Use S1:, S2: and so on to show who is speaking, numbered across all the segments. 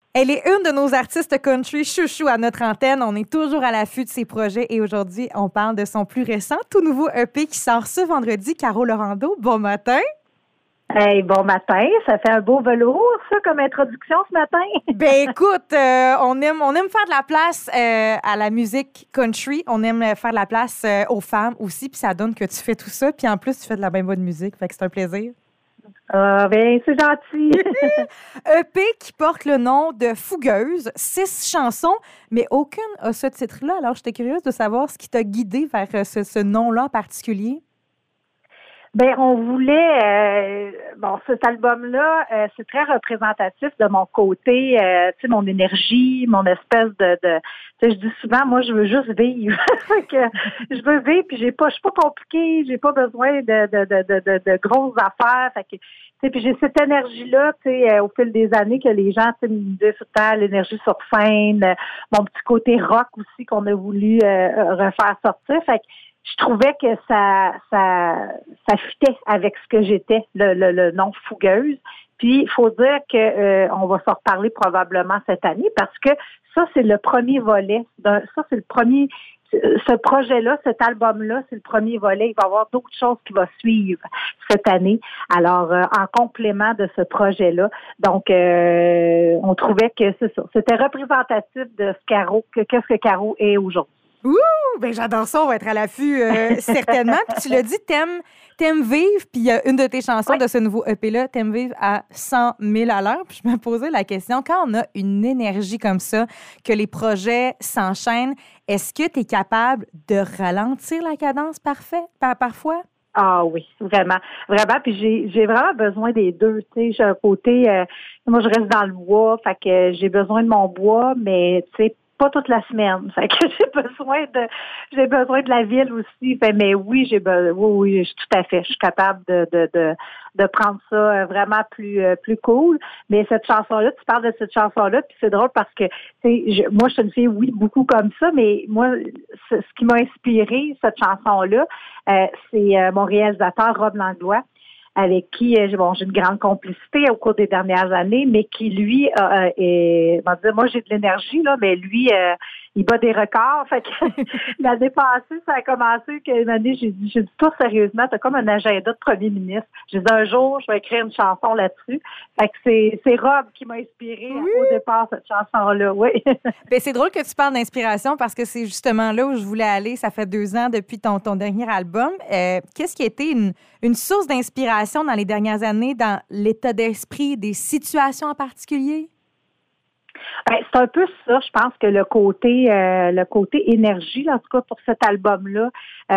S1: Elle est une de nos artistes country chouchou à notre antenne. On est toujours à l'affût de ses projets et aujourd'hui, on parle de son plus récent, tout nouveau EP qui sort ce vendredi. Caro Laurando, bon matin.
S2: Hey, bon matin, ça fait un beau velours, ça, comme introduction ce matin.
S1: Ben écoute, on aime faire de la place à la musique country. On aime faire de la place aux femmes aussi, puis ça donne que tu fais tout ça. Puis en plus, tu fais de la bien bonne musique, fait que c'est un plaisir.
S2: Ah, ben, c'est gentil.
S1: EP qui porte le nom de Fougueuse, 6 chansons, mais aucune a ce titre-là. Alors, j'étais curieuse de savoir ce qui t'a guidé vers ce nom-là en particulier.
S2: Ben, on voulait, cet album-là, c'est très représentatif de mon côté, tu sais, mon énergie, mon espèce de tu sais, je dis souvent, moi, je veux juste vivre. Fait que je veux vivre, puis je suis pas compliquée, j'ai pas besoin de grosses affaires. Fait que, tu sais, puis j'ai cette énergie-là, tu sais, au fil des années que les gens, tu sais, me disaient tout le temps, l'énergie sur scène, mon petit côté rock aussi qu'on a voulu refaire sortir. Fait que je trouvais que ça fitait avec ce que j'étais, le nom Fougueuse. Puis, il faut dire que on va s'en reparler probablement cette année parce que ça, c'est le premier volet. Ce projet-là, cet album-là, c'est le premier volet. Il va y avoir d'autres choses qui vont suivre cette année. Alors, en complément de ce projet-là. Donc, on trouvait que c'est ça. C'était représentatif de qu'est-ce que Caro est aujourd'hui.
S1: Ouh! Ben j'adore ça, on va être à l'affût certainement. Puis tu l'as dit, t'aimes vivre, puis il y a une de tes chansons de ce nouveau EP-là, t'aimes vivre à 100 000 à l'heure. Puis je me posais la question, quand on a une énergie comme ça, que les projets s'enchaînent, est-ce que tu es capable de ralentir la cadence parfois?
S2: Ah oui, vraiment, vraiment. Puis j'ai vraiment besoin des deux. Tu sais, j'ai un côté, moi je reste dans le bois, fait que j'ai besoin de mon bois, mais tu sais, pas toute la semaine. Fait que j'ai besoin de la ville aussi. Fait, mais oui, oui, tout à fait. Je suis capable de prendre ça vraiment plus cool. Mais cette chanson-là, tu parles de cette chanson-là, puis c'est drôle parce que moi, je suis une fille, oui, beaucoup comme ça, mais moi, ce qui m'a inspiré, cette chanson-là, c'est mon réalisateur Rob Langlois, avec qui j'ai une grande complicité au cours des dernières années, mais qui, lui, moi, j'ai de l'énergie, là, mais lui, il bat des records. Fait que l'année passée, ça a commencé qu'une année, j'ai dit, toi, sérieusement, t'as comme un agenda de premier ministre. J'ai dit, un jour, je vais écrire une chanson là-dessus. Fait que c'est Rob qui m'a inspiré au départ, cette chanson-là, oui.
S1: Ben, c'est drôle que tu parles d'inspiration parce que c'est justement là où je voulais aller. Ça fait 2 ans depuis ton dernier album. Qu'est-ce qui a été une source d'inspiration dans les dernières années, dans l'état d'esprit, des situations en particulier?
S2: Ben, c'est un peu ça, je pense que le côté énergie, là, en tout cas pour cet album-là,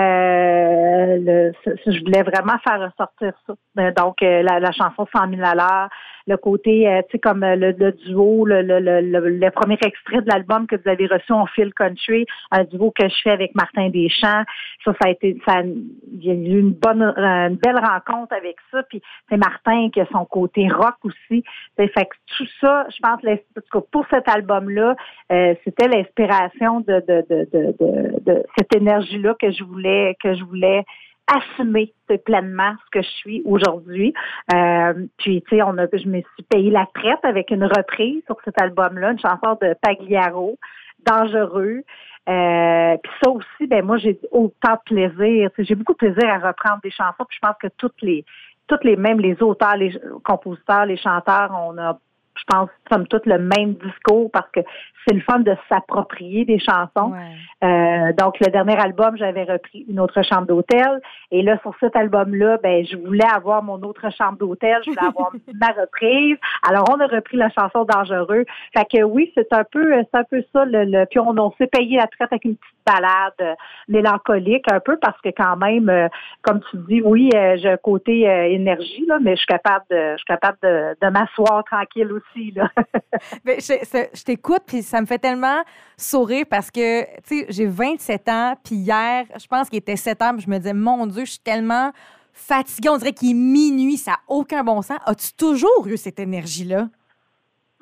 S2: je voulais vraiment faire ressortir ça. Donc, la chanson 100 000 à l'heure, le côté, tu sais, comme le duo, le premier extrait de l'album que vous avez reçu en Feel Country, un duo que je fais avec Martin Deschamps. Il y a eu une belle rencontre avec ça. Puis c'est Martin qui a son côté rock aussi. Fait que tout ça, je pense, en tout cas, pour cet album-là, c'était l'inspiration de cette énergie-là que je voulais assumer pleinement ce que je suis aujourd'hui. Puis, tu sais, je me suis payé la traite avec une reprise sur cet album-là, une chanson de Pagliaro, Dangereux. Puis ça aussi, ben moi, j'ai autant de plaisir. Tu sais, j'ai beaucoup de plaisir à reprendre des chansons. Puis je pense que même les auteurs, les compositeurs, les chanteurs, on a, je pense, somme toute, le même discours parce que c'est le fun de s'approprier des chansons. Ouais. Donc, le dernier album, j'avais repris Une autre chambre d'hôtel. Et là, sur cet album-là, ben, je voulais avoir mon autre chambre d'hôtel. Je voulais avoir ma reprise. Alors, on a repris la chanson Dangereux. Fait que oui, c'est un peu ça. Puis on s'est payé la traite avec une petite balade mélancolique un peu parce que quand même, comme tu dis, oui, j'ai un côté énergie, là, mais je suis capable de m'asseoir tranquille aussi, là.
S1: Mais je t'écoute, puis ça me fait tellement sourire parce que, tu sais, j'ai 27 ans, puis hier, je pense qu'il était 7 heures, puis je me disais, mon Dieu, je suis tellement fatiguée, on dirait qu'il est minuit, ça n'a aucun bon sens. As-tu toujours eu cette énergie-là?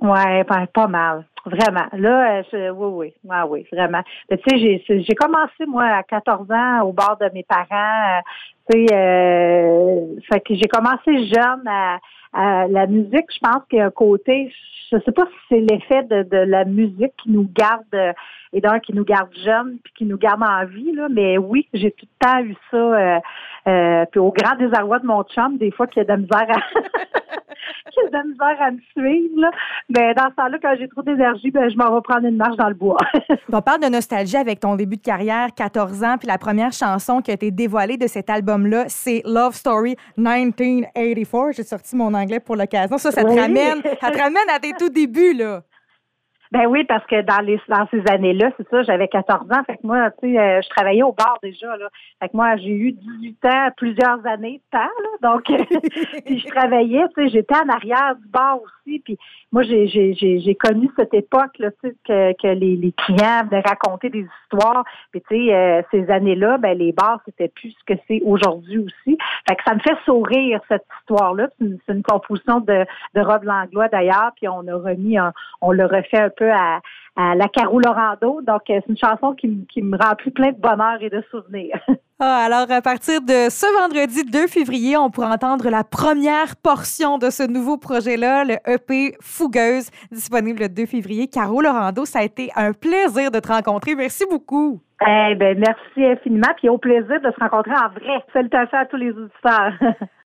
S2: Ouais, pas mal. Vraiment. Là, oui, oui, vraiment. Mais tu sais, j'ai commencé, moi, à 14 ans, au bord de mes parents. Tu sais, fait que j'ai commencé jeune à la musique. Je pense qu'il y a un côté, je sais pas si c'est l'effet de la musique qui nous garde, et donc qui nous garde jeunes, puis qui nous garde en vie, là. Mais oui, j'ai tout le temps eu ça. Puis au grand désarroi de mon chum, des fois qu'il y a de la misère qu'il y a de la misère à me suivre, là. Mais dans ce temps-là, quand j'ai trop d'énergie, je m'en vais prendre une marche dans le bois.
S1: On parle de nostalgie avec ton début de carrière, 14 ans, puis la première chanson qui a été dévoilée de cet album-là, c'est Love Story 1984. J'ai sorti mon anglais pour l'occasion. Ça te ramène à tes tout débuts, là.
S2: Ben oui, parce que dans ces années-là, c'est ça, j'avais 14 ans. Fait que moi, tu sais, je travaillais au bar déjà, là. Fait que moi, j'ai eu 18 ans, plusieurs années de temps, là. Donc, puis je travaillais, tu sais, j'étais en arrière du bar aussi. Puis moi, j'ai connu cette époque, là, tu sais, que les clients venaient raconter des histoires. Puis tu sais, ces années-là, ben les bars, c'était plus ce que c'est aujourd'hui aussi. Fait que ça me fait sourire, cette histoire-là. C'est une composition de Rob Langlois, d'ailleurs. Puis on l'a refait un peu à la Caro Lorando. Donc, c'est une chanson qui me remplit plein de bonheur et de souvenirs.
S1: Alors, à partir de ce vendredi 2 février, on pourra entendre la première portion de ce nouveau projet-là, le EP Fougueuse, disponible le 2 février. Caro Lorando, ça a été un plaisir de te rencontrer. Merci beaucoup.
S2: Merci infiniment. Puis au plaisir de se rencontrer en vrai. Salutations à tous les auditeurs.